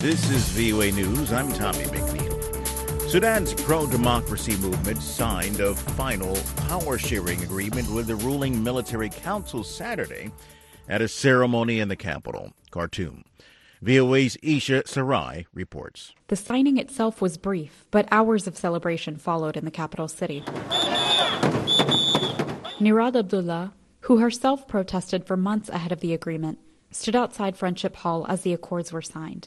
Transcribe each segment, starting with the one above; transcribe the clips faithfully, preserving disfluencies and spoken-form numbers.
This is V O A News. I'm Tommy McNeil. Sudan's pro-democracy movement signed a final power-sharing agreement with the ruling military council Saturday at a ceremony in the capital, Khartoum. V O A's Isha Sarai reports. The signing itself was brief, but hours of celebration followed in the capital city. Nirad Abdullah, who herself protested for months ahead of the agreement, stood outside Friendship Hall as the accords were signed.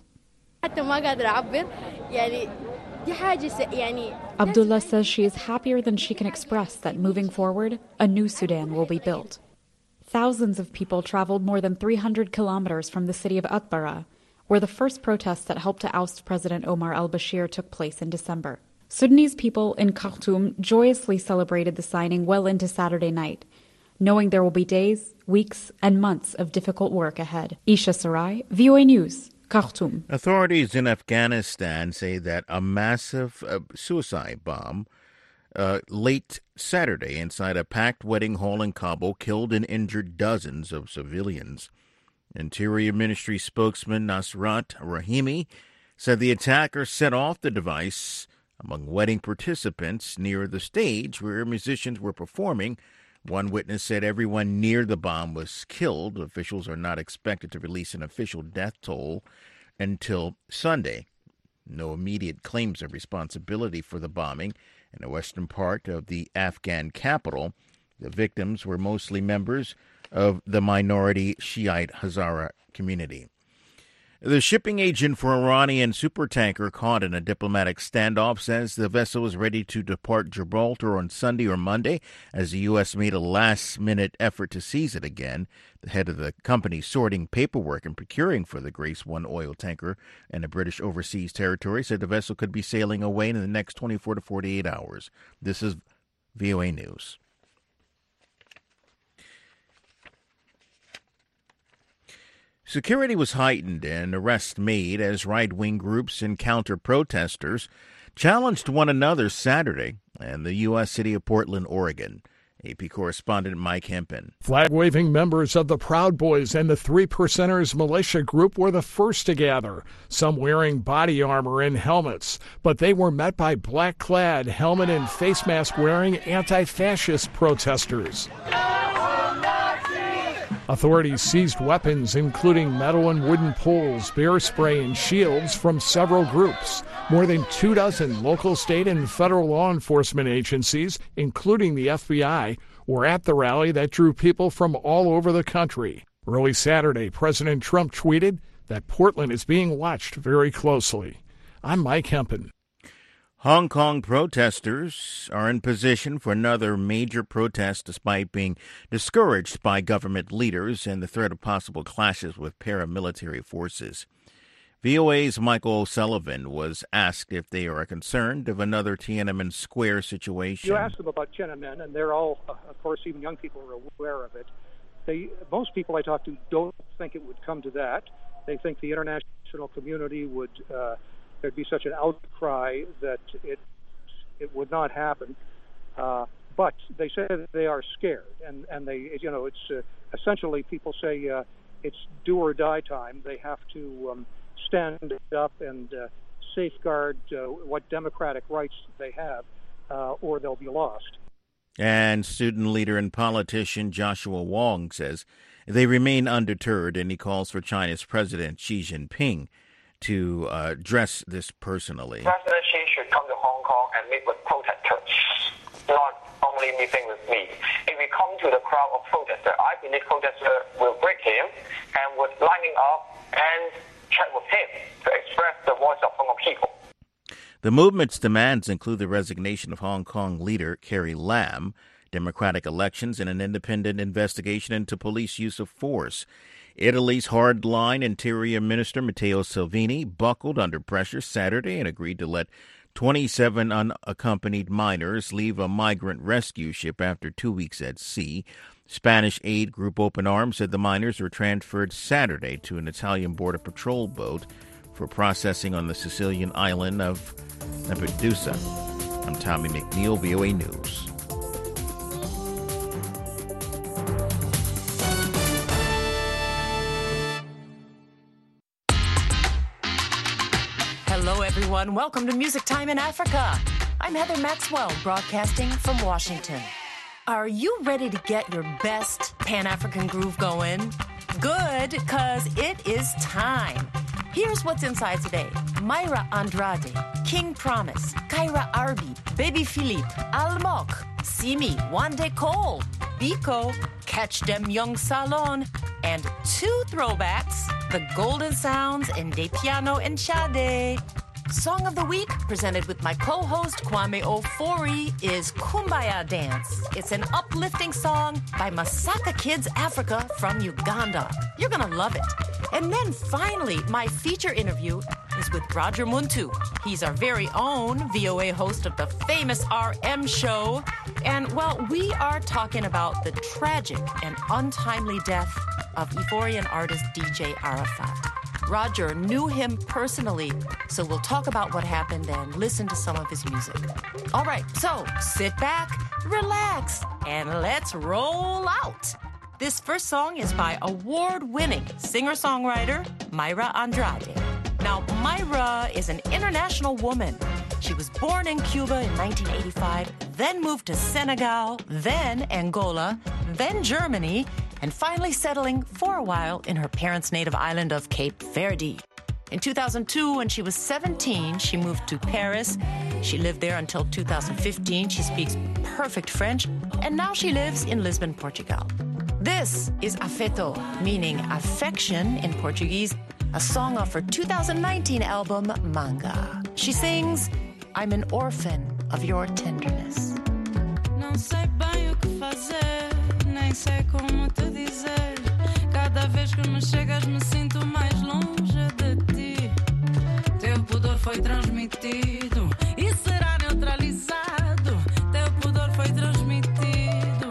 Abdullah says she is happier than she can express that moving forward, a new Sudan will be built. Thousands of people traveled more than three hundred kilometers from the city of Atbara, where the first protests that helped to oust President Omar al-Bashir took place in December. Sudanese people in Khartoum joyously celebrated the signing well into Saturday night, knowing there will be days, weeks, and months of difficult work ahead. Isha Sarai, V O A News, Khartoum. Authorities in Afghanistan say that a massive uh, suicide bomb uh, late Saturday inside a packed wedding hall in Kabul killed and injured dozens of civilians. Interior Ministry spokesman Nasrat Rahimi said the attacker set off the device among wedding participants near the stage where musicians were performing. One witness said everyone near the bomb was killed. Officials are not expected to release an official death toll until Sunday. No immediate claims of responsibility for the bombing in the western part of the Afghan capital. The victims were mostly members of the minority Shiite Hazara community. The shipping agent for Iranian supertanker caught in a diplomatic standoff says the vessel is ready to depart Gibraltar on Sunday or Monday as the U S made a last-minute effort to seize it again. The head of the company sorting paperwork and procuring for the Grace One oil tanker in the British overseas territory said the vessel could be sailing away in the next twenty-four to forty-eight hours. This is V O A News. Security was heightened and arrests made as right-wing groups and counter-protesters challenged one another Saturday in the U S city of Portland, Oregon. A P correspondent Mike Hempen. Flag-waving members of the Proud Boys and the Three Percenters militia group were the first to gather, some wearing body armor and helmets, but they were met by black-clad, helmet and face mask-wearing anti-fascist protesters. Authorities seized weapons, including metal and wooden poles, bear spray, and shields from several groups. More than two dozen local, state, and federal law enforcement agencies, including the F B I, were at the rally that drew people from all over the country. Early Saturday, President Trump tweeted that Portland is being watched very closely. I'm Mike Hempen. Hong Kong protesters are in position for another major protest despite being discouraged by government leaders and the threat of possible clashes with paramilitary forces. V O A's Michael O'Sullivan was asked if they are concerned of another Tiananmen Square situation. You asked them about Tiananmen, and they're all, of course, even young people are aware of it. They, most people I talk to don't think it would come to that. They think the international community would... Uh, there'd be such an outcry that it it would not happen. Uh, but they say that they are scared, and, and they, you know, it's uh, essentially people say uh, it's do or die time. They have to um, stand up and uh, safeguard uh, what democratic rights they have, uh, or they'll be lost. And student leader and politician Joshua Wong says they remain undeterred, and he calls for China's President Xi Jinping to uh, address this personally. President Xi should come to Hong Kong and meet with protesters, not only meeting with me. If we come to the crowd of protesters, I believe protesters will break him and would lining up and chat with him to express the voice of Hong Kong people. The movement's demands include the resignation of Hong Kong leader Carrie Lam, democratic elections, and an independent investigation into police use of force. Italy's hardline Interior Minister Matteo Salvini buckled under pressure Saturday and agreed to let twenty-seven unaccompanied minors leave a migrant rescue ship after two weeks at sea. Spanish aid group Open Arms said the minors were transferred Saturday to an Italian border patrol boat for processing on the Sicilian island of Lampedusa. I'm Tommy McNeil, V O A News. Hello, everyone. Welcome to Music Time in Africa. I'm Heather Maxwell, broadcasting from Washington. Are you ready to get your best Pan-African groove going? Good, because it is time. Here's what's inside today. Mayra Andrade, King Promise, Kyra Arby, Baby Philippe, Almok, Simi, Wande Cole, Biko, Catch Them Young Salon, and two throwbacks, the Golden Sounds and De Piano and Sade. Song of the Week, presented with my co-host Kwame Ofori, is Kumbaya Dance. It's an uplifting song by Masaka Kids Africa from Uganda. You're gonna love it. And then finally, my feature interview is with Roger Muntu. He's our very own V O A host of the famous R M show. And, well, we are talking about the tragic and untimely death of Ivorian artist D J Arafat. Roger knew him personally, so we'll talk about what happened and listen to some of his music. All right, so sit back, relax, and let's roll out. This first song is by award-winning singer-songwriter Mayra Andrade. Now, Mayra is an international woman. She was born in Cuba in nineteen eighty-five, then moved to Senegal, then Angola, then Germany, and finally settling for a while in her parents' native island of Cape Verde. In two thousand two, when she was seventeen, she moved to Paris. She lived there until two thousand fifteen. She speaks perfect French, and now she lives in Lisbon, Portugal. This is Afeto, meaning affection in Portuguese, a song off her two thousand nineteen album, Manga. She sings, I'm an orphan of your tenderness. Não sei bem o que fazer, nem sei como te dizer. Cada vez que me chegas me sinto mais longe de ti. Teu pudor foi transmitido e será neutralizado. Teu pudor foi transmitido.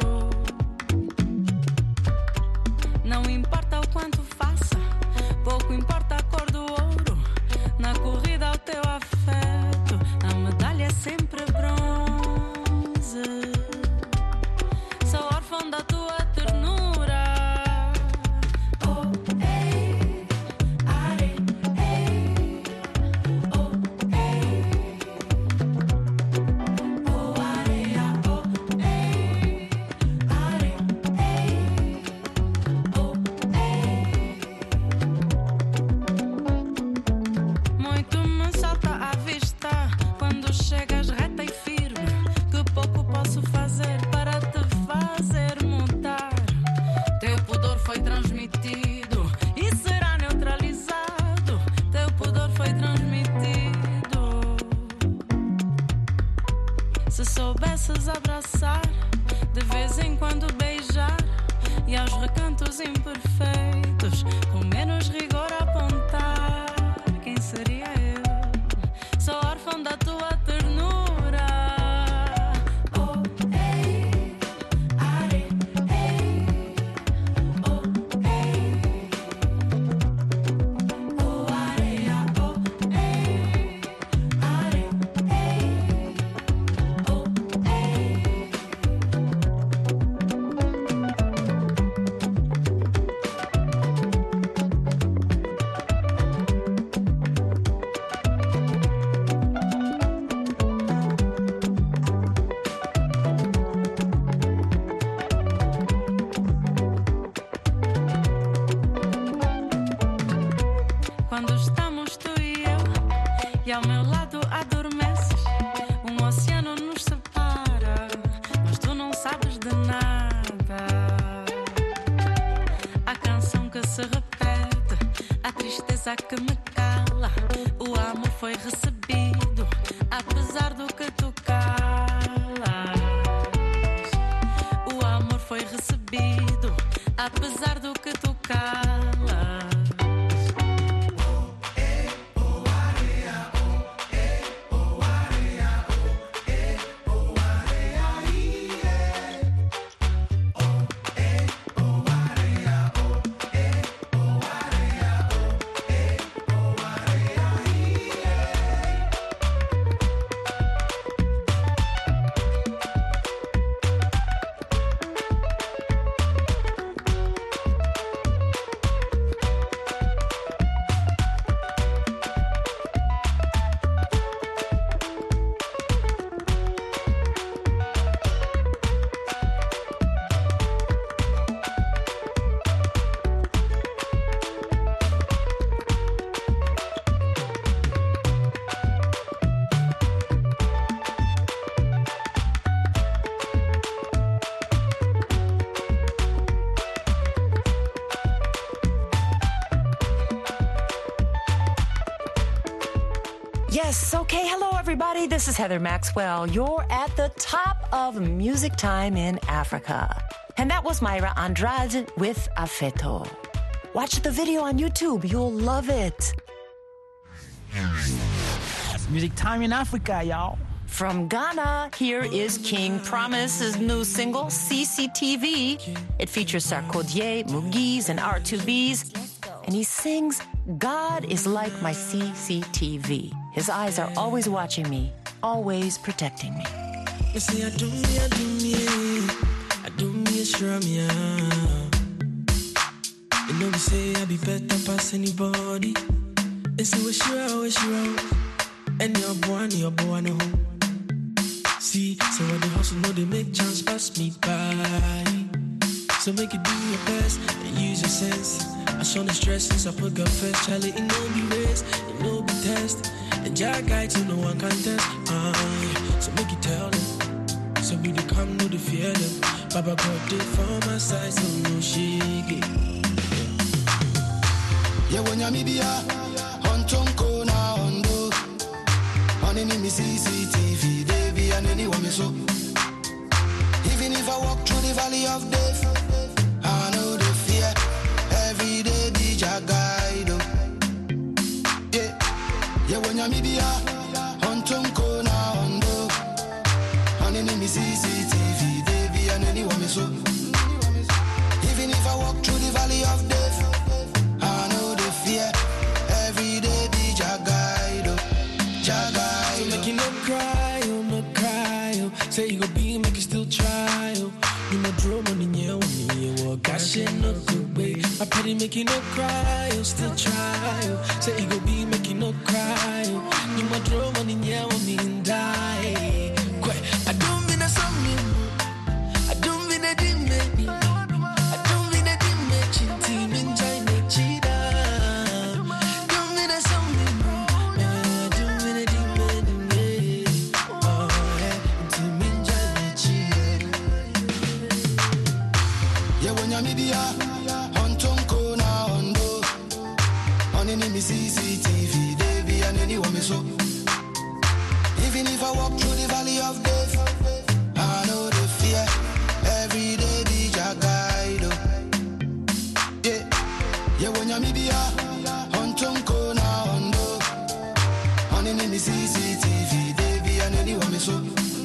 Não importa o quanto faça, pouco importa a cor do ouro. Na corrida ao teu afeto, a medalha é sempre bronze. Sou órfão da tua ternura. Oh, ei, are, ei. Oh, ei. Oh, areia, oh, ei. Are, ei. Oh, ei. Muito me salta à vista quando chegas reta e firme. Que pouco posso fazer para te fazer mudar. Teu pudor foi transmitido e será neutralizado. Teu pudor foi transmitido. Se soubesses abraçar, de vez em quando beijar, e aos recantos imperfeitos, com menos rigor apontar, quem seria eu? Sou órfão da tua ternura. Oh, ei, are, ei. Oh, ei. Oh, areia, oh, ei. Are, ei. Oh, ei. Quando estamos tu e eu, e ao meu lado adormeces, um oceano nos separa, mas tu não sabes de nada. A canção que se repete, a tristeza que me cala, o amor foi recebido, apesar do que tu calas. O amor foi recebido, apesar do que tu calas. Yes, okay. Hello, everybody. This is Heather Maxwell. You're at the top of Music Time in Africa. And that was Mayra Andrade with Afeto. Watch the video on YouTube. You'll love it. It's Music Time in Africa, y'all. From Ghana, here is King Promise's new single, C C T V. It features Sarkodie, Mugiz, and R two B's. And he sings, God is like my C C T V. His eyes are always watching me, always protecting me. You see, I do me, I do me, I do me a sure me. You know, we say I be better past anybody. And say, we're sure, we're sure. And your boy, your boy, no. See, so when the hustle know they make chance pass me by. So make it do your best and use your sense. I saw the stress since I put God first. Charlie, it no be race, it no be test. And Jack guy to no one can test. Uh, yeah. So make it tell them. So we do come, no the fear them. Baba God did for my side, so no shake. Yeah, when you're media, on Tonko na Ondo, on any C C T V, Davy and anyone so. Even if I walk through the valley of death, I know the fear. Every day be your guide. Yeah, yeah, when you're media, on Tonko na Ondo, on any C C T V, Davy and anyone so. Even if I walk through the valley of death, I know the fear. Every day be your guide, your guide. So make you no cry, oh, no cry, oh. Say you go be, make you still try, oh. You no draw money, yeah, money, yeah, walk. I shit no good way. I pity make you no cry, oh, still try, oh. Say you go be, make you no cry, oh. You no draw money, yeah, money, and die. Quite, I don't mean a song, I don't mean a dim, I don't mean a dim, team in China, cheetah. Don't mean a song, I don't mean a dim, oh, yeah, team in China, cheetah. Yeah, when you're media, on Tonko na Ondo, on any C C T V, Davy and anyone so. Even if I walk through the valley of death, I know the fear. Every day be your guide. Yeah, yeah, when you're media, on Tonko na Ondo, on any C C T V, Davy and anyone so.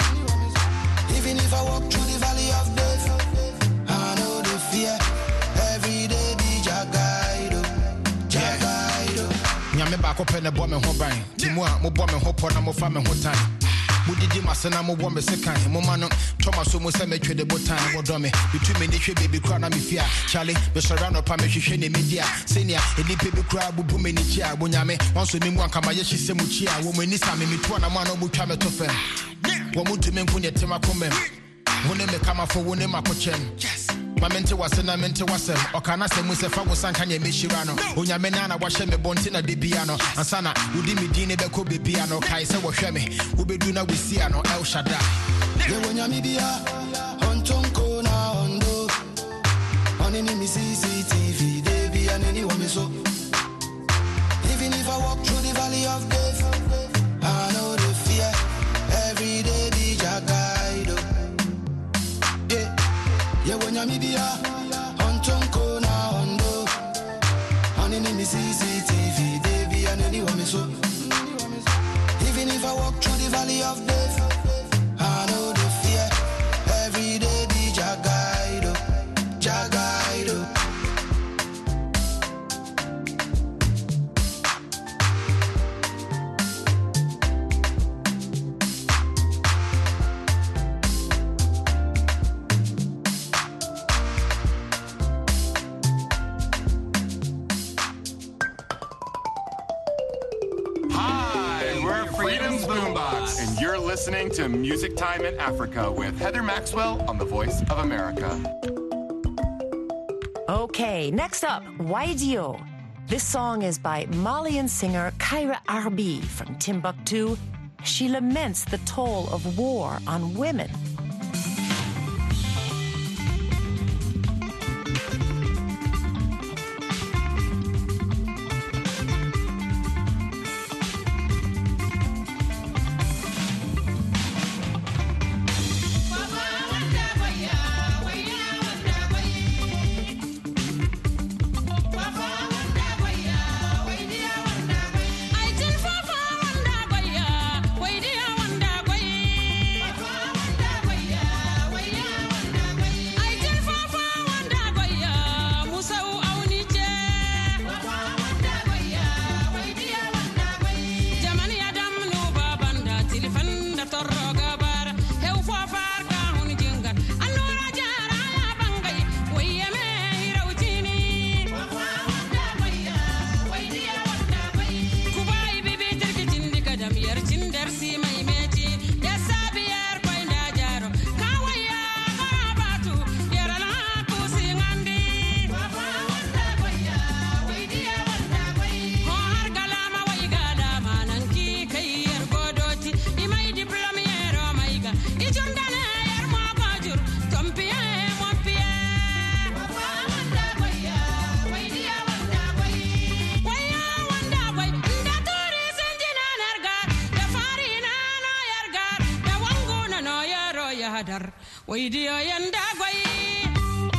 Even if I walk through the valley of death, I know the fear. Every day be your guide, your guide. Nyame baako pɛ ne bɔ me ho ban. Ti mu a mo bɔ me ho pɔ na mo fa me ho tan. Mo didi masena mo bɔ me sekan. Mo ma no tɔma so mo sɛ me twɛ de botan wo dɔ me. Bitu me ne hwɛ baby kra na me fia. Charlie, be sɔra no pa me hwehwɛ ne media. Senia, enipa bi kra bubu me ni chia. Bo nyame, wonso me mu anka ma ye hyɛ mu chia. Wo mo ni sa me metu na mo na mo twa me to fam. Wo mo tu me nku ne tema komem. Wo ne me kama fo wo ne makɔkyɛm. Yes. Mamente wase na mente wasem okana se mu se fa wo sanka nya mehira no onyame na na wahye me bonti na de bia no ansana wudi me din ne be ko be bia no kai se wo hwe me wo bedu na wesia no El Shaddai ye wonyame bia on Tonko na Ondo on any C C T V de bia nani wo me so. Even if I walk through the valley of death, I know the fear. Every day be your guide. Yeah. Yeah, when you're media, on Tonko na Ondo, on any C C T V, Davy and anyone so. Even if I walk through the valley of death, I know the fear. Every day be your guide, your guide. Listening to Music Time in Africa with Heather Maxwell on the Voice of America. Okay, next up, Waidio. This song is by Malian singer Kyra Arbi from Timbuktu. She laments the toll of war on women. wadar waidiyo yanda gwai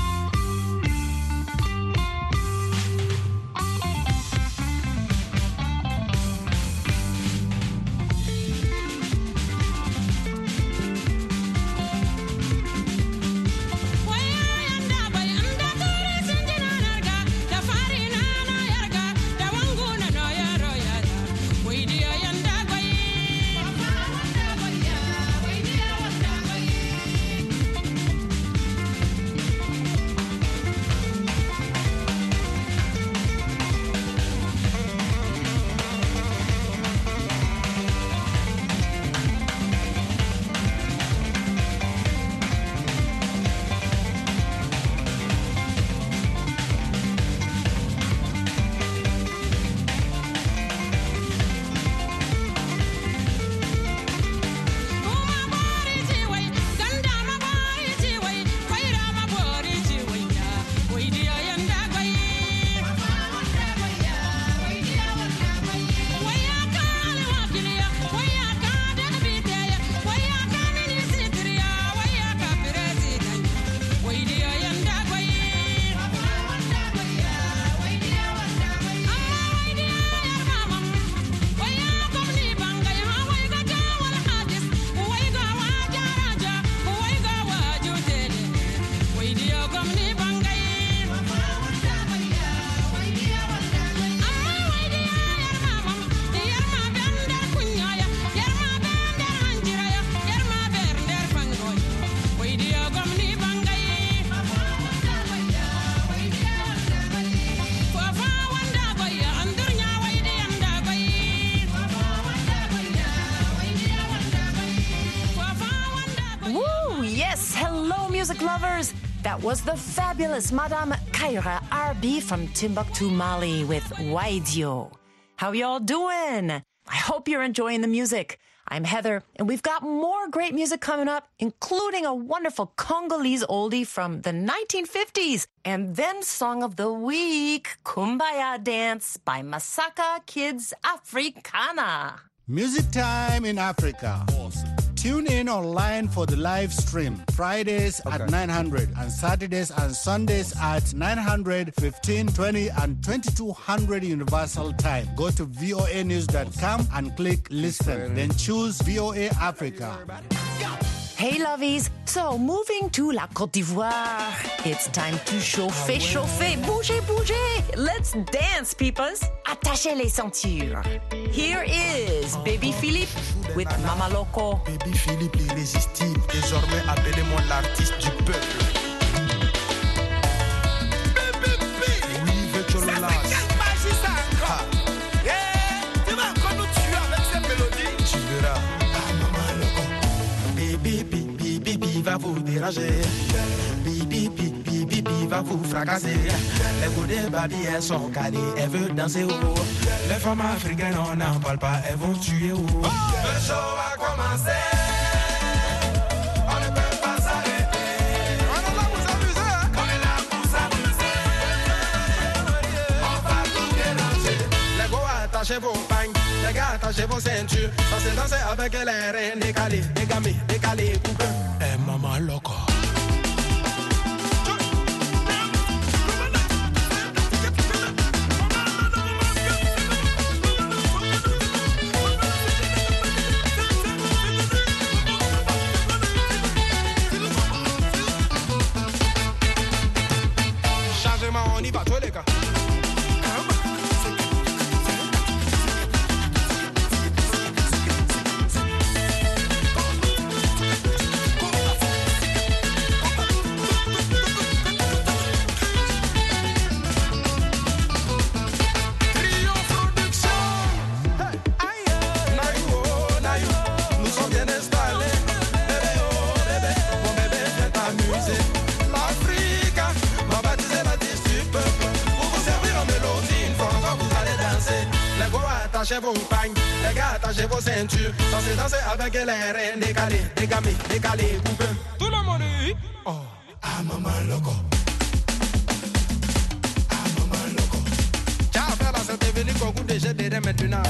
music lovers. That was the fabulous Madame Kaira R B from Timbuktu, Mali with Waidio. How y'all doing? I hope you're enjoying the music. I'm Heather, and we've got more great music coming up, including a wonderful Congolese oldie from the nineteen fifties, and then Song of the Week, Kumbaya Dance by Masaka Kids Africana. Music Time in Africa. Awesome. Tune in online for the live stream, Fridays okay. at nine hundred and Saturdays and Sundays at nine hundred, fifteen, twenty, and twenty-two hundred Universal Time. Go to V O A news dot com and click listen, then choose V O A Africa. Hey lovies, so moving to La Côte d'Ivoire, it's time to chauffer, chauffer, bouger, bouger. Let's dance, peoples. Attachez les ceintures. Here is Baby Philippe with Mama Loco. Baby Philippe l'irrésistible, désormais appelez-moi l'artiste du peuple. Oui, Vechololas. Tu vas encore nous tuer avec cette mélodie. Tu verras. Bibi, bibi, bibi va vous déranger. Bibi, bibi, bibi va vous fracasser. Les goûts des babys, elles sont calées, elles veulent danser au haut. Les femmes africaines, on n'en parle pas, elles vont tuer au haut. Le show a commencé. On ne peut pas s'arrêter. On va vous amuser. On est là pour s'amuser. On va tout déranger. Les go, attachez vos pagnes. Les gars, attachez vos ceintures. Dansez, dansez avec les reines décalées. Dégamées, décalées, coupées. Eh, maman loco. Changement, on y va, tous les gars. Attachez vos pagnes, les gars, attachez vos ceintures. Dansez, dansez avec les reines décalées, dégamées, décalées, coupées. Tout le monde dit, oh, ah maman loco. Ah maman loco. Tiens, faire la santé, venez qu'on goûte déjà derrière maintenant.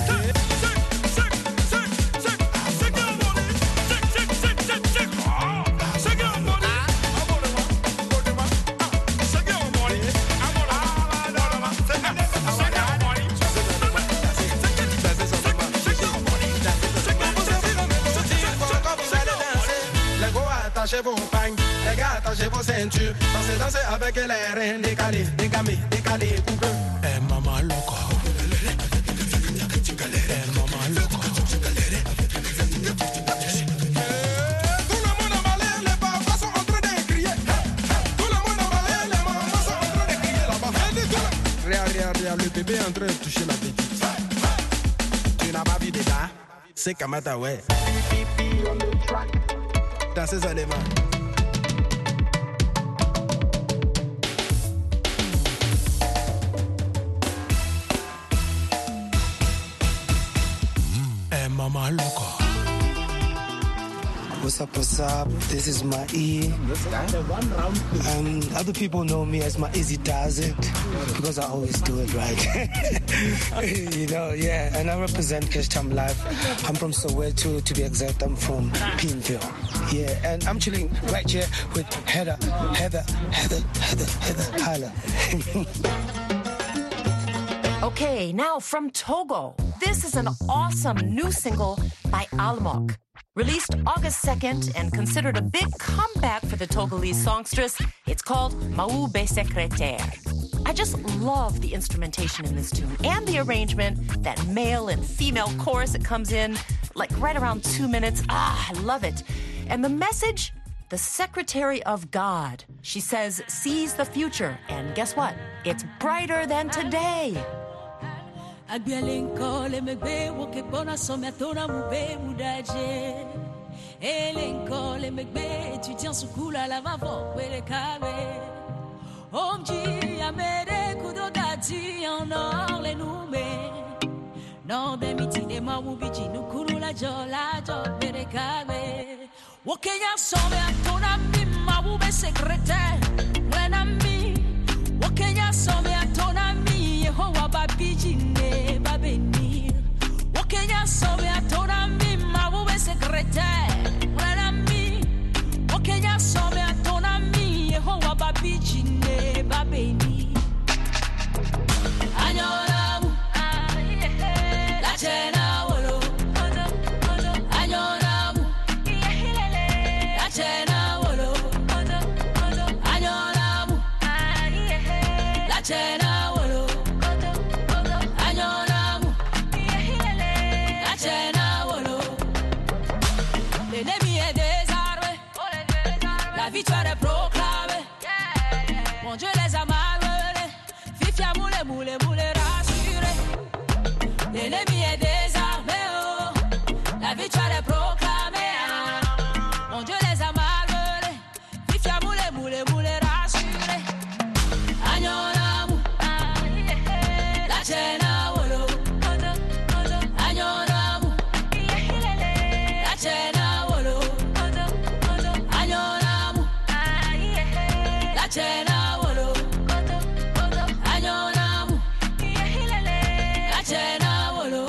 attachez vos pagnes, les gars, attachez vos ceintures. Dansez, dansez avec les reins décalés, dégamés, décalés, pour que. Eh, maman loco. Eh, maman loco. Le bébé est en train de toucher la petite. Tu n'as pas vu des gars? C'est Kamata, ouais. Dans ces éléments. Eh, maman loco. What's up, what's up? This is my E. Um, other people know me as my Easy Does It because I always do it right. You know, yeah. And I represent Cash Time Life. I'm from Soweto, to be exact. I'm from Pineville. Yeah, and I'm chilling right here with Heather, Heather, Heather, Heather, Heather, Hyla. Okay, now from Togo. This is an awesome new single by Almok. Released August second and considered a big comeback for the Togolese songstress, it's called Maoube Secrétaire. I just love the instrumentation in this tune and the arrangement, that male and female chorus that comes in like right around two minutes. Ah, I love it. And the message? The Secretary of God. She says, sees the future. And guess what? It's brighter than today. Agbialenkole megbe woke bona somiatona mube mudaje. Elenkole megbe étudiant sukula la vavo wele kabe. Omji amere kudogati en or le nume. Non de miti de mawubiji nukuru la jola jo wele kabe. Wokenya somiatona mi mawube secrétaire. Wena mi Wokenya somiatona mi Yehowa babiji ne babeni. Wokenya somiatona mi mawube secrétaire. Wena mi Wokenya somiatona mi Yehowa babiji ne babeni. Anyora mu la chena wolo. Anyora mu la chena wolo. Anyora mu la chena wolo. Anyora mu la chena wolo. L'ennemi est désarmé, la victoire est proclamée. Mon Dieu les a malmenés, Fifia moule moule moule rassuré. L'ennemi est désarmé, oh, la victoire est proclamée. Mon Dieu les a malmenés, Fifia moule moule moule rassuré. Anyona mu la chena wolo. Anyona mu la chena wolo. Anyona mu la chena wolo. Anyona mu la chena wolo.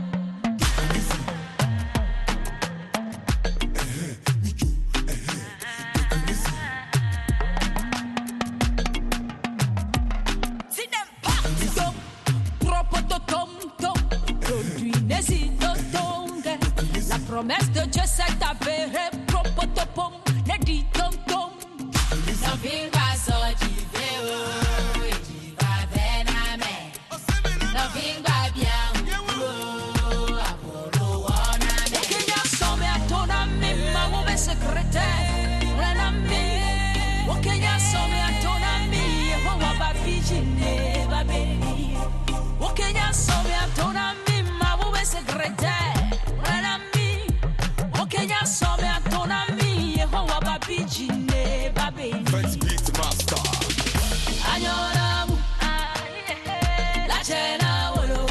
Si dem pa tom propoto tom tom produit n'hésite tongue. La promesse de Dieu s'est avérée. Propoto pom ne dit tom tom. Non fin pas sorti véo et qui va vename. Non fin pas bien oh apollo waname. Kenya somme a ton ami ma mauvais secrétaire. Rename. Kenya somme a ton ami Yehowa babiji ne babeni. Kenya somme a ton ami ma mauvais secrétaire. Rename. Kenya somme a ton ami Yehowa babiji ne babeni. Let's beat the master. Anyora mu la chena wolo.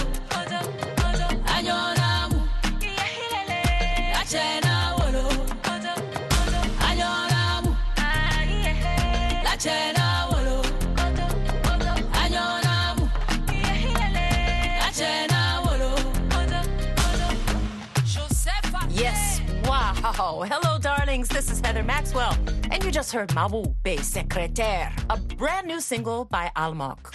Anyora mu la chena wolo. Anyora mu la chena wolo. Anyora mu la chena wolo. Yes, wow. Hello, darlings. This is Heather Maxwell. And you just heard Maoube Secrétaire, a brand new single by Almok.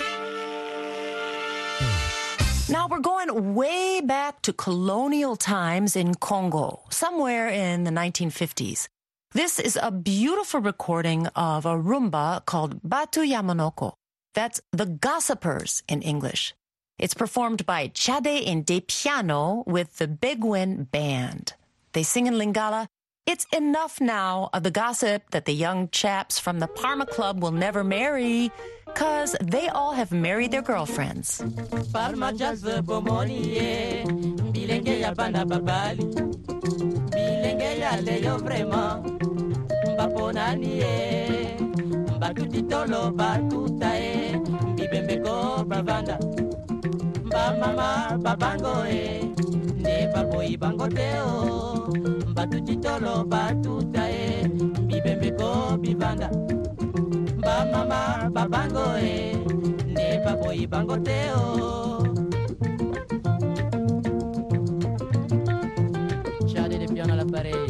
Now we're going way back to colonial times in Congo, somewhere in the nineteen fifties. This is a beautiful recording of a rumba called Batu Yamanoko. That's the Gossipers in English. It's performed by Chade Ndepiano with the Begwin Band. They sing in Lingala. It's enough now of the gossip that the young chaps from the Parma Club will never marry, because they all have married their girlfriends. Parma jazz bomoni bilenge ya bana babali bilenge ya leyo vraiment mbaponani e mbatutitolo batuta e mbibembe ko bavanda mbamama babango e ne baboyi bango teo mbatuchitolo batuta e mbibembe ko bivanda mbamama babango e ne baboyi bango teo. Chade de piano all'appareil.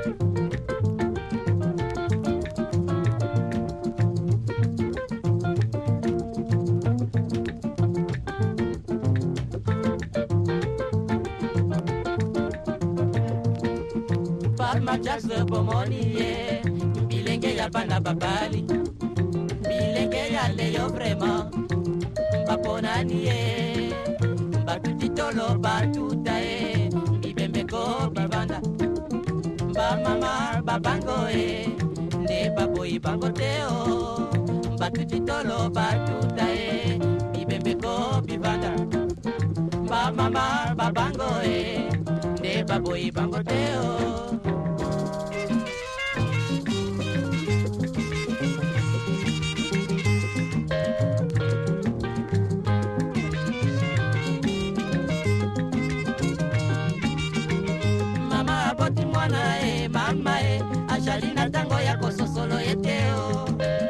Parma jazz bomoni e bilenge ya bana babali bilenge ya leyo vraiment mbaponani e batutitolo batuta e mbibembe ko bivanda mbamama babango e ne baboyi bango teo batutitolo batuta e mbibembe ko bivanda mbamama babango e ne baboyi bango teo. Mwana e mama e ashalina tango yako sosolo yeteo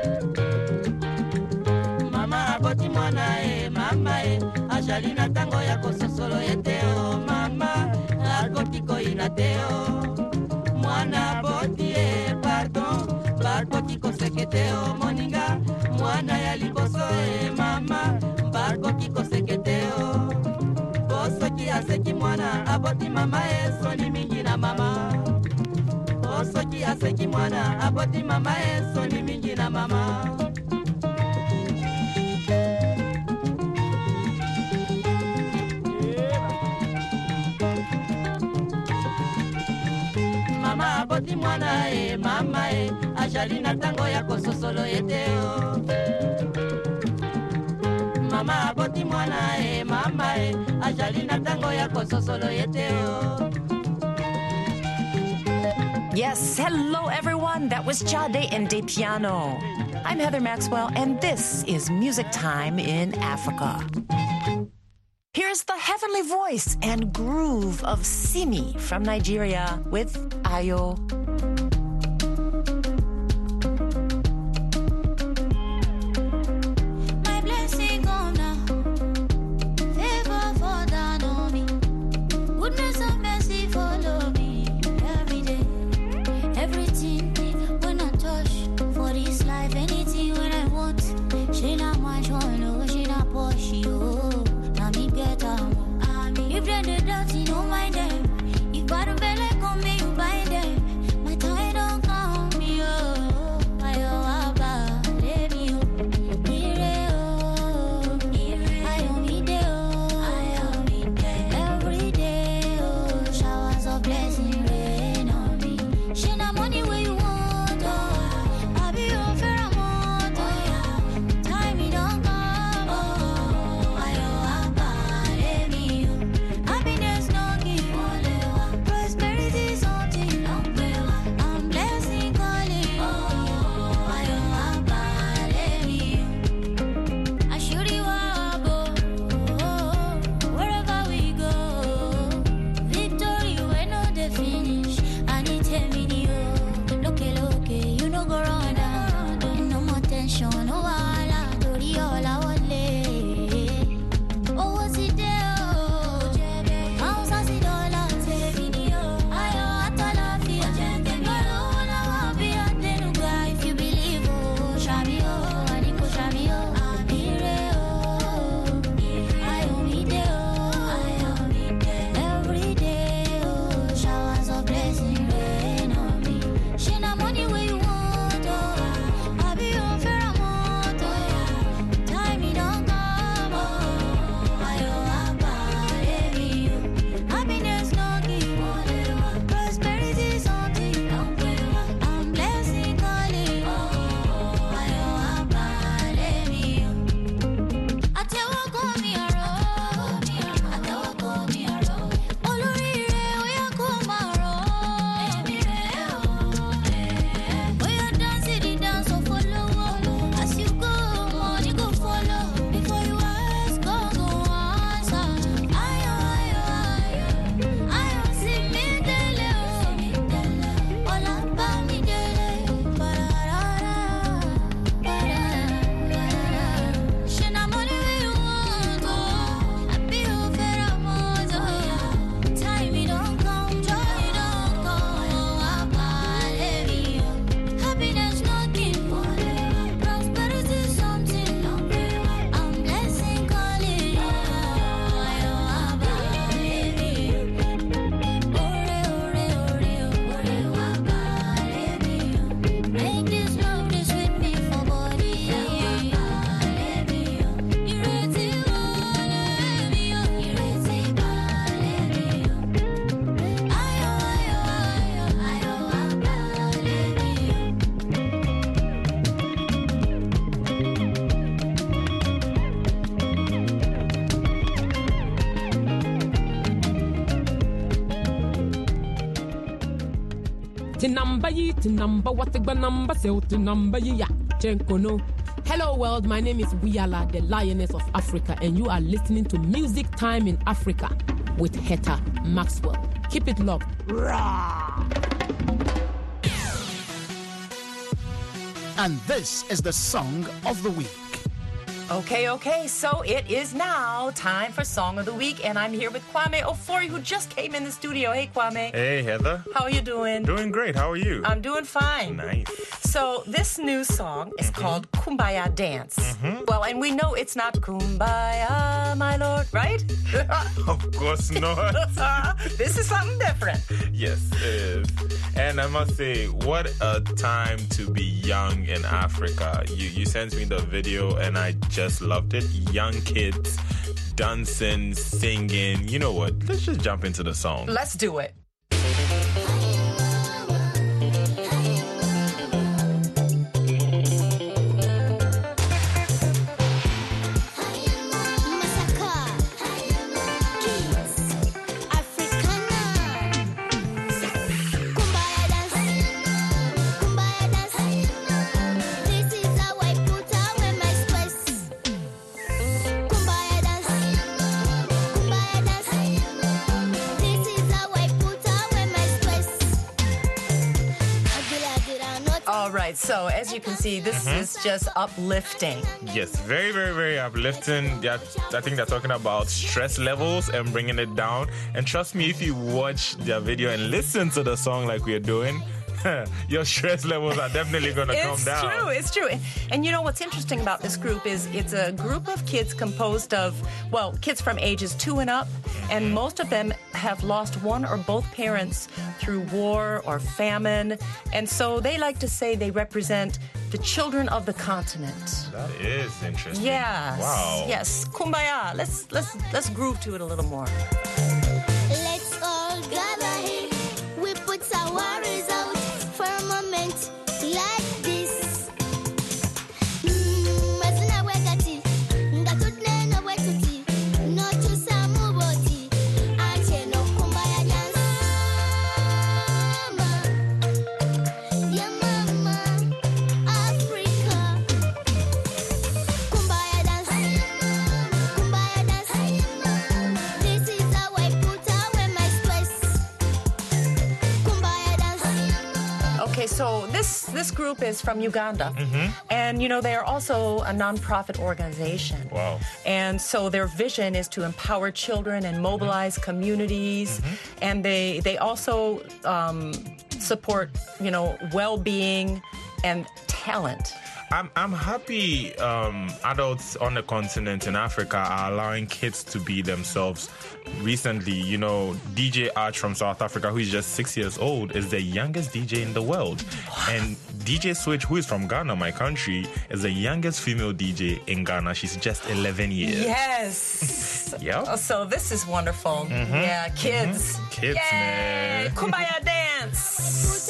mama aboti mwana e mama e ashalina tango yako sosolo yeteo mama akotiko inateo mwana aboti e pardon bakotiko seketeo moninga mwana ya liboso e mama bakotiko seketeo bosoki aseki mwana aboti mama e soni mingi na mama Osoki aseki mwana aboti mama e soni mingi na mama. Mama aboti mwana e mama e ajalina tango yako sosolo yeteo. Mama aboti mwana e mama e ajalina tango yako sosolo yeteo. Yes, hello everyone. That was Chade Ndepiano. I'm Heather Maxwell, and this is Music Time in Africa. Here's the heavenly voice and groove of Simi from Nigeria with Ayo. If they're the dirty, don't mind them. If bad belly come, me you buy them. Tinamba yi, tinamba watigba namba se tinamba yi ya. Chenkono. Hello world, my name is Wiyala, the Lioness of Africa, and you are listening to Music Time in Africa with Heather Maxwell. Keep it locked. Rah! And this is the Song of the Week. Okay, okay, so it is now time for Song of the Week, and I'm here with Kwame Ofori, who just came in the studio. Hey, Kwame. Hey, Heather. How are you doing? Doing great. How are you? I'm doing fine. Nice. So this new song is mm-hmm. called Kumbaya Dance. Mm-hmm. Well, and we know it's not Kumbaya, my lord, right? Of course not. This is something different. Yes, it is. And I must say, what a time to be young in Africa. You, you sent me the video, and I just loved it. Young kids dancing, singing. You know what? Let's just jump into the song. Let's do it. So, as you can see, this mm-hmm. is just uplifting. Yes, very, very, very uplifting. They're, I think they're talking about stress levels and bringing it down. And trust me, if you watch their video and listen to the song like we're doing, your stress levels are definitely going to come down. It's true, it's true. And, and you know what's interesting about this group is it's a group of kids composed of, well, kids from ages two and up, and most of them have lost one or both parents through war or famine. And so they like to say they represent the children of the continent. That is interesting. Yes. Wow. Yes. Kumbaya. Let's let's let's groove to it a little more. Let's all gather here. We put our worries out for a moment like this. Mm, so this this group is from Uganda, mm-hmm. and you know they are also a nonprofit organization. Wow! And so their vision is to empower children and mobilize mm-hmm. communities, mm-hmm. and they they also um, support you know well-being and talent. I'm I'm happy um, adults on the continent in Africa are allowing kids to be themselves. Recently, you know, D J Arch from South Africa, who is just six years old, is the youngest D J in the world. And D J Switch, who is from Ghana, my country, is the youngest female D J in Ghana. She's just eleven years. Yes. Yep. So this is wonderful. Mm-hmm. Yeah, kids. Mm-hmm. Kids, Yay! man. Kumbaya dance.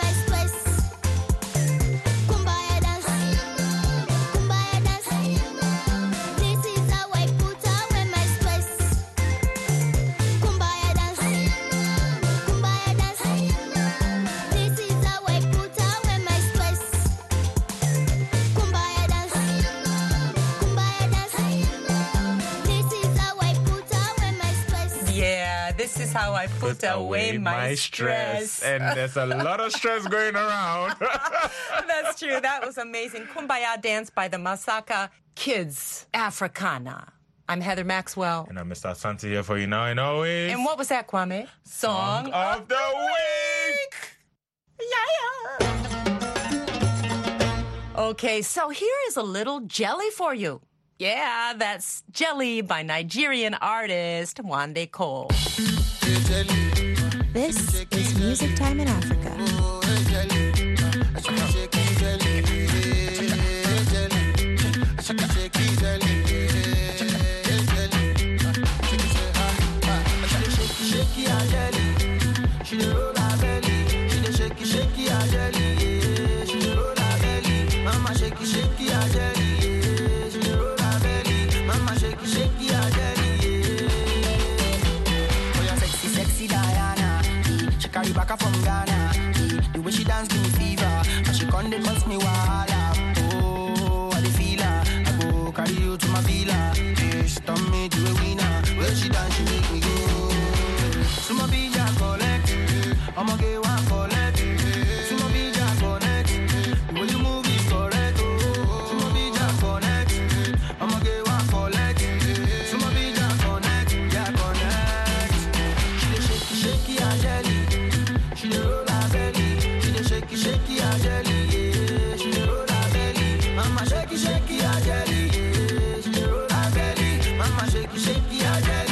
This is how I put, put away, away my, my stress. stress. And there's a lot of stress going around. That's true. That was amazing. Kumbaya Dance by the Masaka Kids Africana. I'm Heather Maxwell. And I'm Mister Asante here for you now and always. And what was that, Kwame? Song, Song of, of the Week. Yeah. Okay, so here is a little jelly for you. Yeah, that's Jelly by Nigerian artist Wande Cole. This is Music Time in Africa. Carry back from Ghana. when she dance give me fever. And she come dey bust me wahala. Oh, I dey feel her. I go carry you to my villa. Yes, turn me to a winner. When she dance, she make me go. So my bija collect, I'ma get one collect. So my bija connect, when you move is correct. So my bija connect, I'ma get one collect. So my bija connect, yeah connect. She dey shake, shake her jelly, she dey roll her belly. She dey shake, shake her jelly, yeah. She dey roll her belly, mama shake, shake her jelly, yeah. She dey roll her belly, mama shake, shake her jelly.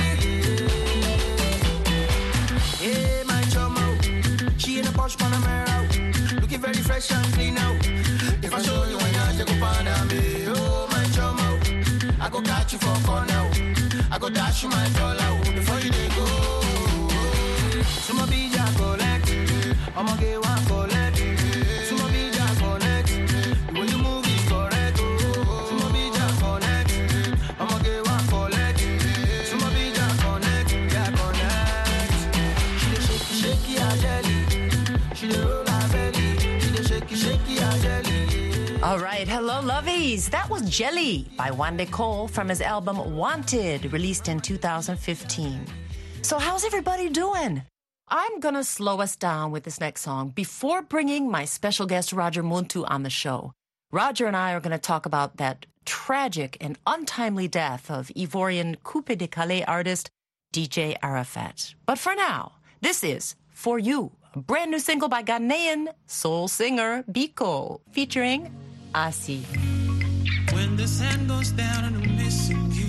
Hey, my chum, she in a posh Panamera, looking very fresh and clean out. If I show you when you take up on me, oh my chum, I go catch you for corner, I go dash you my dollar before you dey go. So my bija collect, I'ma get one collect. So my bija connect, when you move is correct. So my bija connect, I'ma get one collect. So my bija connect, yeah connect. She dey shake, shake her jelly. She dey roll her belly. She dey shake, shake her jelly. All right, hello, lovies. That was Jelly by Wande Cole from his album Wanted, released in two thousand fifteen. So how's everybody doing? I'm gonna slow us down with this next song before bringing my special guest Roger Muntu on the show. Roger and I are gonna talk about that tragic and untimely death of Ivorian Coupe de Calais artist D J Arafat. But for now, this is For You, a brand new single by Ghanaian soul singer Biko, featuring Asi. When the sun goes down and I'm missing you,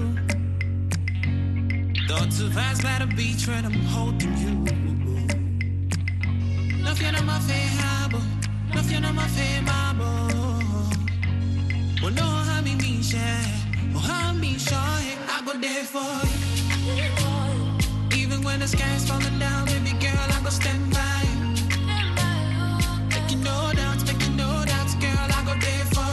thoughts of us by the beach when I'm holding you. Love you not my favorite, love you not my favorite. But no how me me share, oh how me shy, I go there for you. Even when the sky's falling down, baby girl, I go stand by you. Making no doubts, making no doubts, girl, I go there for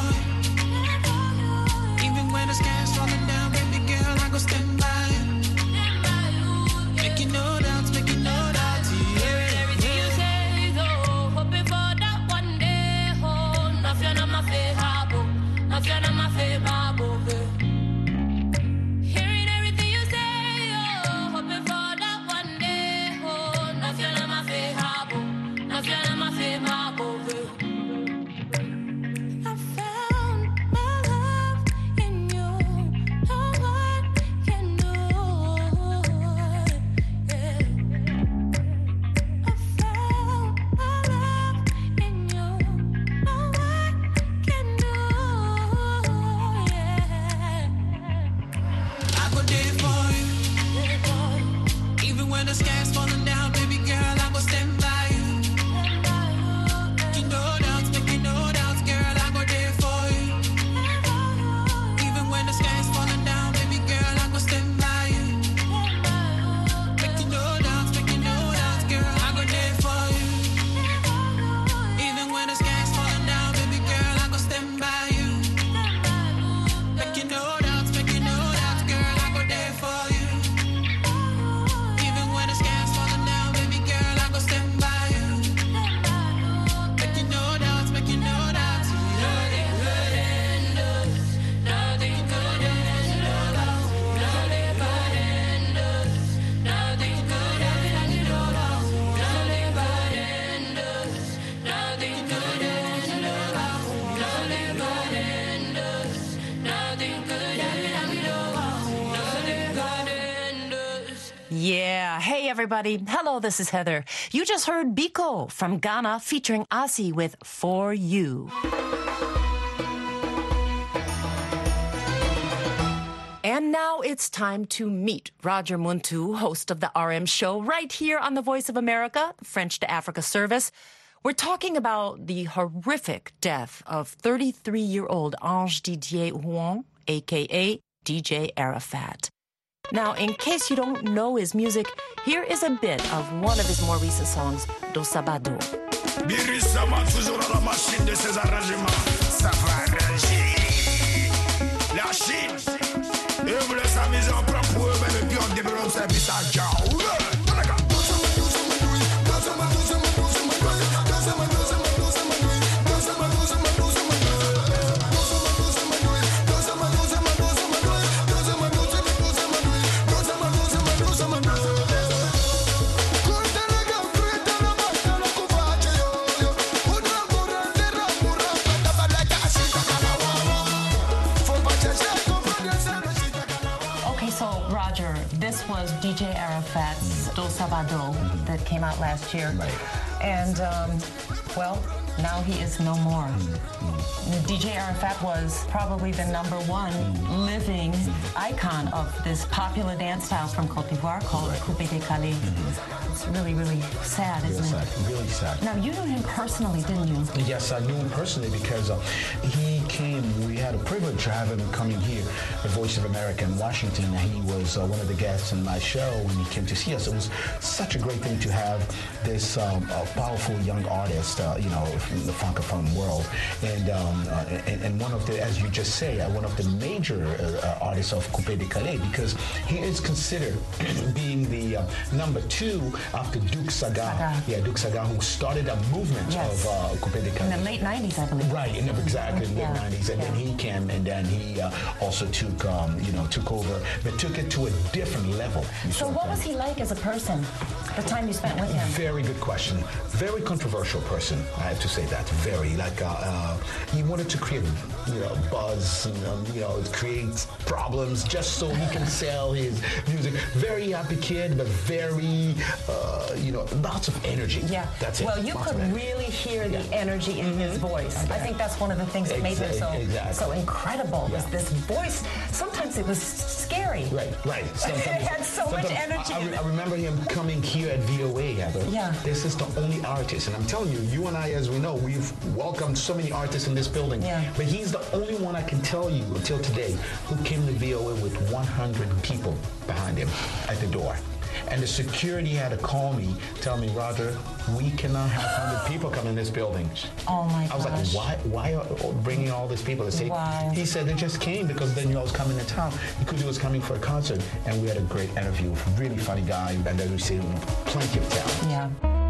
you. Even when the sky's falling down, baby girl, I go stand by you. Making no doubts, making no doubts, yeah. Everything you say, though, hoping for that one day, oh, nothing on my face, habo, nothing on my face, habo, hearing everything you say, oh, hoping for that one day, oh, nothing on my face, habo, nothing on my face, habo. I found my love in you, no one can do. The sky's falling down, baby girl, I go stand by you. Making no doubts, making no doubts, girl, I go there for you. Even when the sky's falling down, baby girl, I go stand by you. Making no doubts, making no doubts, girl, I go there for you. Even when the sky's falling down, baby girl, I go stand by you. Making no doubts, making no doubts, girl, I go there for you. Yeah. Hey, everybody. Hello, this is Heather. You just heard Biko from Ghana featuring Asi with For You. And now it's time to meet Roger Muntu, host of the R M show, right here on the Voice of America, French to Africa service. We're talking about the horrific death of thirty-three-year-old Ange Didier Huon, a k a. D J Arafat. Now, in case you don't know his music, here is a bit of one of his more recent songs, Do Sabado. Birisama toujours à la machine de ces arrangements. Ça va arranger. La Chine. Et vous laissez amuser en propre pour eux-mêmes et puis on développe sa vie à Ciao. Arafat's Do Sabado that came out last year. Right. And, um, well, now he is no more. Mm-hmm. D J Arafat was probably the number one mm-hmm. living icon of this popular dance style from Cote d'Ivoire called right. Coupé Décalé. Mm-hmm. It's really, really sad, isn't Real it? Sad. Really sad. Now, you knew him personally, didn't you? Yes, I knew him personally because uh, he came, we had a privilege of having him coming here, the Voice of America in Washington. He was uh, one of the guests in my show when he came to see us. It was such a great thing to have this um, uh, powerful young artist, uh, you know, from the Francophone world. And, um, uh, and, and one of the, as you just say, uh, one of the major uh, artists of Coupé Décalé, because he is considered being the uh, number two after Duke Saga. Saga. Yeah, Duke Saga, who started a movement yes. of uh, Coupé Décalé. In the late nineties, I believe. Right, in the, exactly, in the yeah. late nineties. And yeah. then he came, and then he uh, also took, um, you know, took over, but took it to a different level. So what was he like as a person, the time you spent with him? Very good question. Very controversial person, I have to say that. Very, like, uh, uh, he wanted to create, you know, buzz, and, um, you know, create problems just so he can sell his music. Very happy kid, but very, uh, you know, lots of energy. Yeah. That's it. Well, you lots could really hear the yeah. energy in his voice. Okay. I think that's one of the things that made him so exactly. so incredible. Yeah. Was this voice? Sometimes it was scary. Right, right. Sometimes, it had so much energy. I, I, I remember him coming here at V O A, Heather. Yeah. This is the only artist, and I'm telling you, you and I, as we know, we've welcomed so many artists in this building. Yeah. But he's the only one I can tell you until today who came to V O A with one hundred people behind him at the door. And the security had to call me, tell me, Roger, we cannot have one hundred people come in this building. Oh, my gosh. I was like, why, why are bringing all these people to say? Wow. He said they just came because they knew I was coming to town. Because he was coming for a concert. And we had a great interview with a really funny guy, and then we see him plenty of talent. Yeah.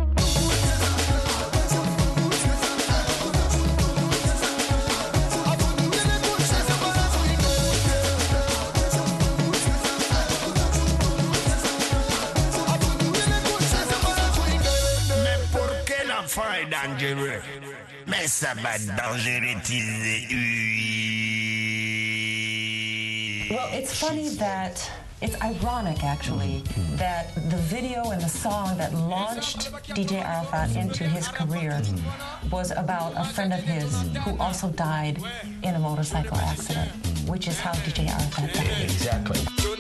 Dangereux, mais ça va dangeretiser. Well, it's funny that it's ironic, actually, mm-hmm. that the video and the song that launched D J Arafat into his career mm-hmm. was about a friend of his mm-hmm. who also died in a motorcycle accident, mm-hmm. which is how D J Arafat died. Exactly.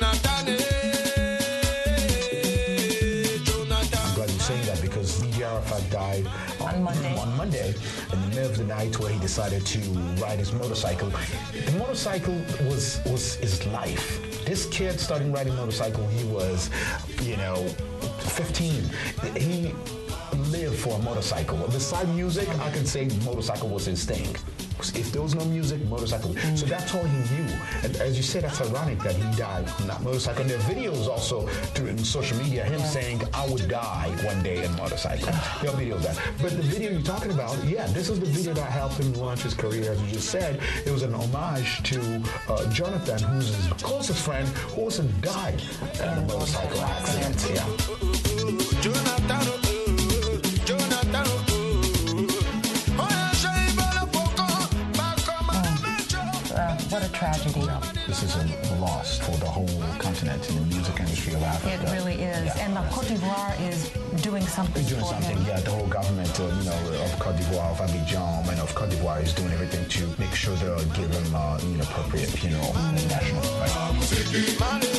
Saying that because D J Arafat died on, on Monday. On Monday, in the middle of the night, where he decided to ride his motorcycle. The motorcycle was was his life. This kid starting riding motorcycle, he was, you know, fifteen. He lived for a motorcycle. Beside music, I can say motorcycle was his thing. If there was no music, motorcycle. Mm. So that's all he knew. And as you said, that's ironic that he died on that motorcycle. And there are videos also through in social media, him yeah. saying, I would die one day in motorcycle. There are videos of that. But the video you're talking about, yeah, this is the video that helped him launch his career. As you just said, it was an homage to uh, Jonathan, who's his closest friend, who also died in a motorcycle accident. Yeah. Jonathan. What a tragedy. This is a loss for the whole continent in the music industry of Africa. It really is. Yeah. And Cote d'Ivoire is doing something doing for something, him. Yeah, the whole government, uh, you know, of Cote d'Ivoire, of Abidjan, and of Cote d'Ivoire is doing everything to make sure they'll give him uh, an appropriate funeral mm. in national. Right?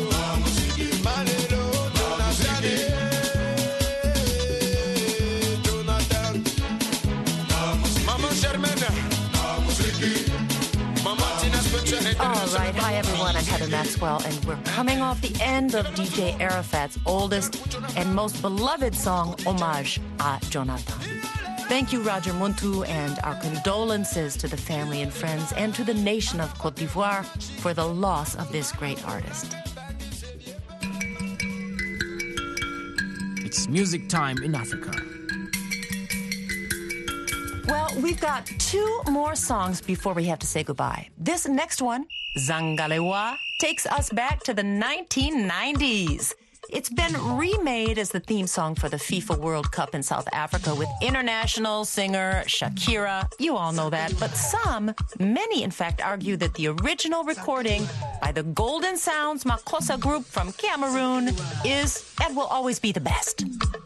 All right. Hi, everyone. I'm Heather Maxwell, and we're coming off the end of D J Arafat's oldest and most beloved song, Hommage à Jonathan. Thank you, Roger Muntu, and our condolences to the family and friends and to the nation of Cote d'Ivoire for the loss of this great artist. It's music time in Africa. Well, we've got two more songs before we have to say goodbye. This next one, Zangalewa, takes us back to the nineteen nineties. it's been remade as the theme song for the FIFA World Cup in South Africa with international singer Shakira. You all know that. But some, many in fact, argue that the original recording by the Golden Sounds Makossa group from Cameroon is and will always be the best.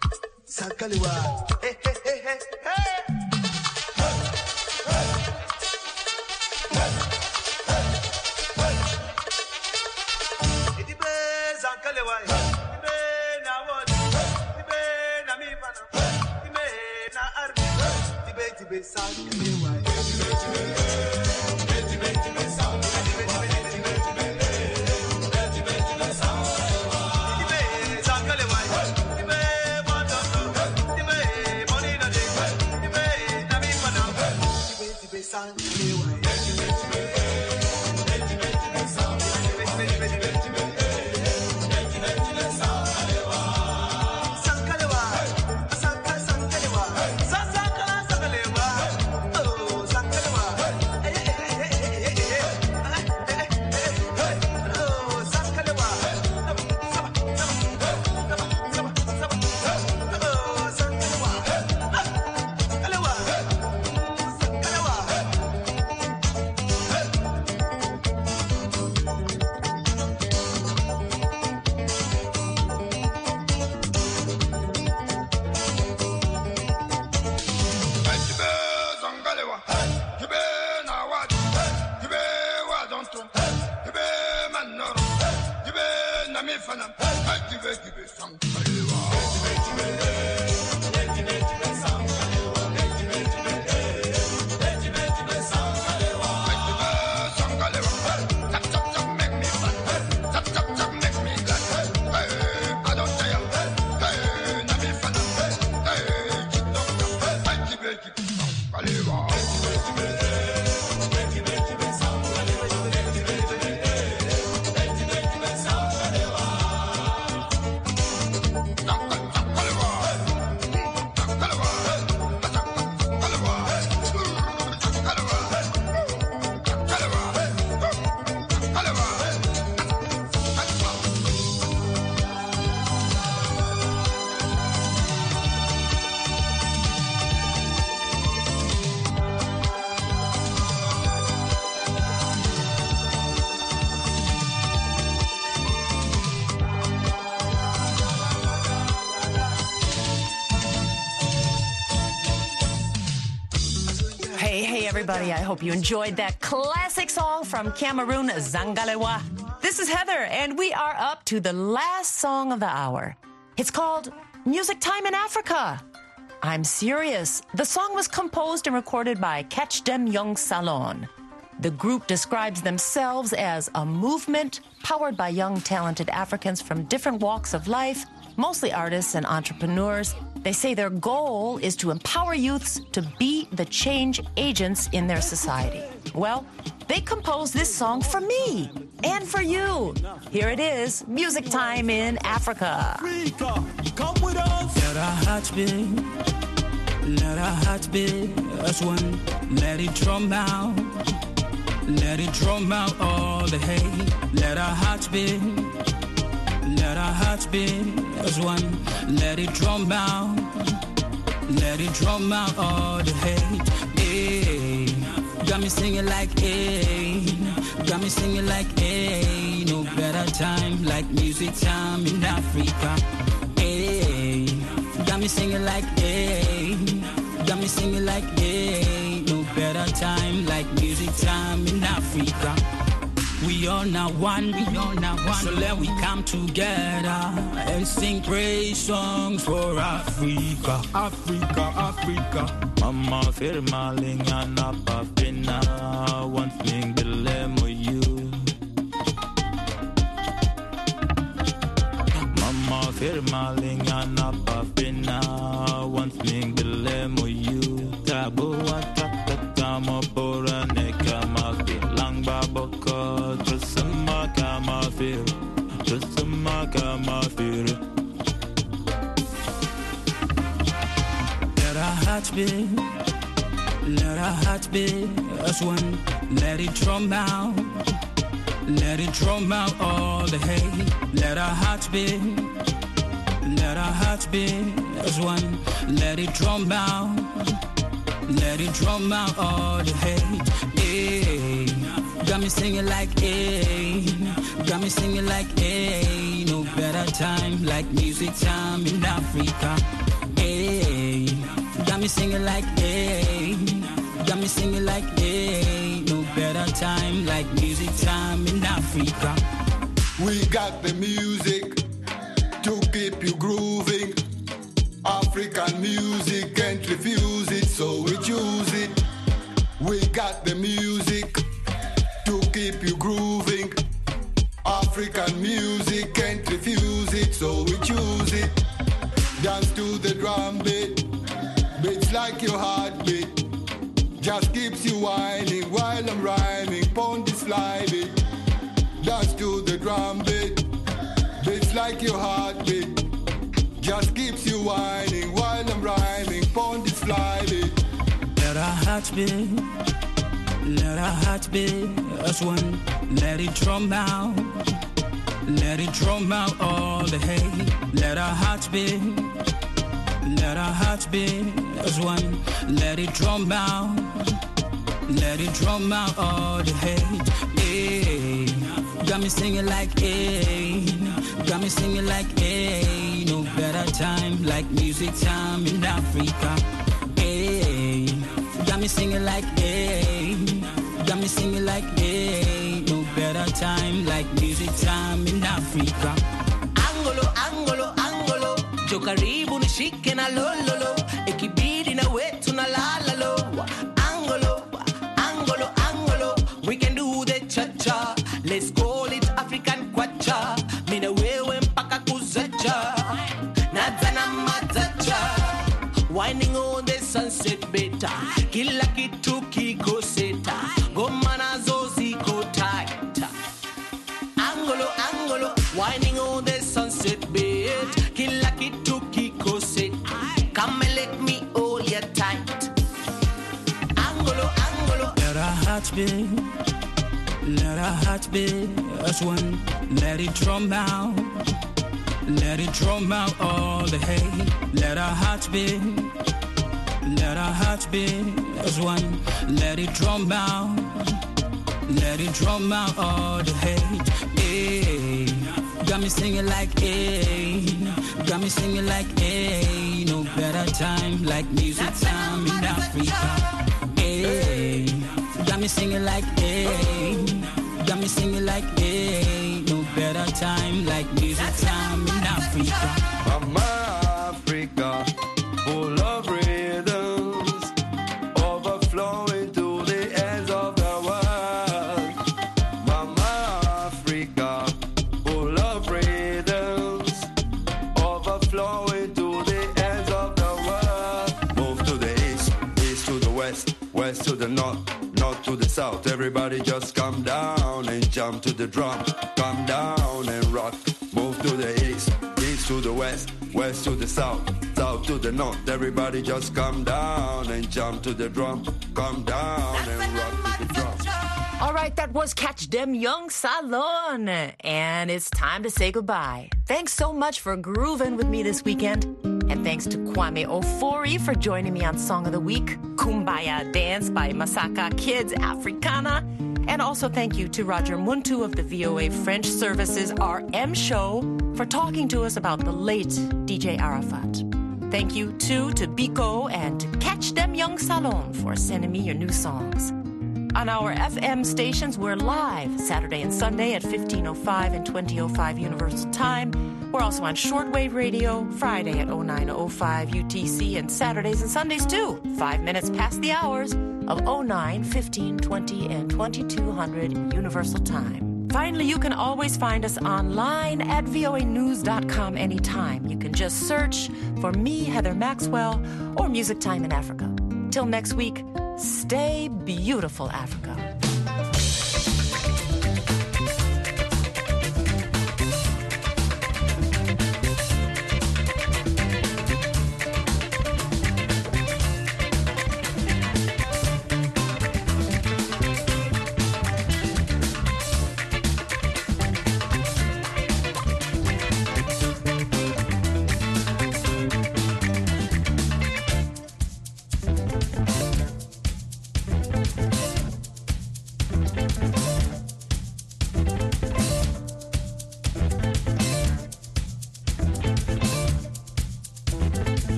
Everybody, I hope you enjoyed that classic song from Cameroon, Zangalewa. This is Heather, and we are up to the last song of the hour. It's called Music Time in Africa. I'm serious. The song was composed and recorded by Catch Dem Young Salon. The group describes themselves as a movement powered by young, talented Africans from different walks of life, mostly artists and entrepreneurs. They say their goal is to empower youths to be the change agents in their society. Well, they composed this song for me and for you. Here it is, Music Time in Africa. Africa, come with us. Let our hearts beat, let our hearts beat as one. Let it drum out, let it drum out all the hate. Let our hearts beat. Let our hearts beat as one. Let it drum out. Let it drum out all the hate. Hey, got me singing like hey. Got me singing like hey. No better time like music time in Africa. Hey, got me singing like hey. Got me singing like hey. No better time like music time in Africa. We are now one, we are now one. So let we come together and sing praise songs for Africa, Africa, Africa. Mama firma linga na papina, want me belemo you. Mama firma linga na papina, want me belemo you. Tabu ataka tamo pora neka mafi lang baboko. Just a mark on my fear, just a mark on my fear. Let our hearts beat, let our hearts beat as one. Let it drum out, Let it drum out all the hate. Let our hearts beat. Let our hearts beat as one. Let it drum out. Let it drum out all the hate. Hey, got me singing like hey. Got me singing like hey. No better time like music time in Africa. Hey, got me singing like hey. Got me singing like hey. No better time like music time in Africa. We got the music to keep you grooving. African music, can't refuse it, so we choose it. We got the music to keep you grooving. African music, can't refuse it, so we choose it. Dance to the drum beat, beats like your heartbeat. Just keeps you whining while I'm rhyming, pon this fly beat. Dance to the drum beat, beats like your heartbeat. Just keeps you whining while I'm rhyming, pon this fly beat. Let our hearts beat, let our hearts beat as one. Let it drum out, let it drum out all the hate. Let our hearts beat, let our hearts beat as one. Let it drum out, let it drum out all the hate. Hey, got me singing like hey, got me singing like hey. No better time like music time in Africa. Hey, got me singing like hey, got me singing like hey. No better time like music time in Africa. Angolo, angolo, angolo, jo karibu nishike na lololo, ikibidi na wetu na lalalo. Angolo, angolo, angolo, we can do the cha-cha. Let's call it African kwacha. Mina wewe mpaka kuzacha. Nazana matacha. Winding on the sunset beta. Kila kitu kiko seta. Goma nazo ziko tight. Angolo, angolo, winding on the sunset bed. Kila kitu kiko seta. Come and let me hold you tight. Angolo, angolo. Let our hearts beat, let our hearts beat as one. Let it drum out, let it drum out all the hate. Let our hearts beat, let our hearts beat as one. Let it drum out, let it drum out all the hate. Hey, got me singing like hey, got me singing like hey. No better time like music time in Africa. Hey, got me singing like hey, got me singing like hey. No better time like music time in Africa. Mama Africa, full of rhythms, overflowing to the ends of the world. Mama Africa, full of rhythms, overflowing to the ends of the world. Move to the east, east to the west, west to the north, north to the south. Everybody just come down and jump to the drum. Come down and rock. Move to the east, east to the west, west to the south, south to the north. Everybody just come down and jump to the drum. Come down and rock to the drum. All right, that was Catch Dem Young Salon. And it's time to say goodbye. Thanks so much for grooving with me this weekend. And thanks to Kwame Ofori for joining me on Song of the Week, Kumbaya Dance by Masaka Kids Africana. And also thank you to Roger Muntu of the V O A French Services R M show for talking to us about the late D J Arafat. Thank you, too, to Biko and to Catch Dem Young Salon for sending me your new songs. On our F M stations, we're live Saturday and Sunday at fifteen oh five and twenty oh five Universal Time. We're also on shortwave radio Friday at oh nine oh five U T C and Saturdays and Sundays, too, five minutes past the hours of oh nine, fifteen, twenty, and twenty-two hundred Universal Time. Finally, you can always find us online at V O A news dot com anytime. You can just search for me, Heather Maxwell, or Music Time in Africa. Till next week, stay beautiful, Africa.